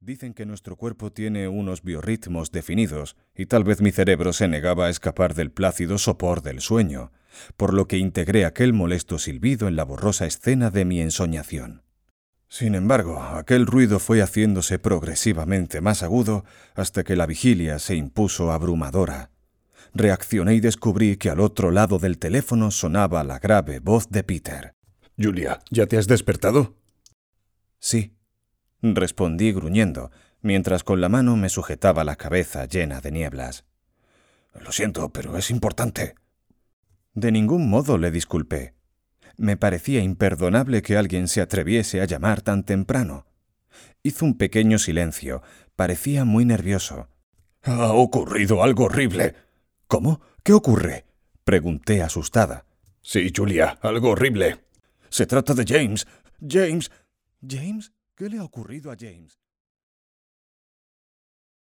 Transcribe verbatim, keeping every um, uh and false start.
Dicen que nuestro cuerpo tiene unos biorritmos definidos y tal vez mi cerebro se negaba a escapar del plácido sopor del sueño, por lo que integré aquel molesto silbido en la borrosa escena de mi ensoñación. Sin embargo, aquel ruido fue haciéndose progresivamente más agudo hasta que la vigilia se impuso abrumadora. Reaccioné y descubrí que al otro lado del teléfono sonaba la grave voz de Peter. «Julia, ¿ya te has despertado?» «Sí», respondí gruñendo, mientras con la mano me sujetaba la cabeza llena de nieblas. «Lo siento, pero es importante». De ningún modo le disculpé. Me parecía imperdonable que alguien se atreviese a llamar tan temprano. Hizo un pequeño silencio. Parecía muy nervioso. «Ha ocurrido algo horrible». «¿Cómo? ¿Qué ocurre?», pregunté asustada. «Sí, Julia, algo horrible. Se trata de James. James...» «¿James? ¿Qué le ha ocurrido a James?».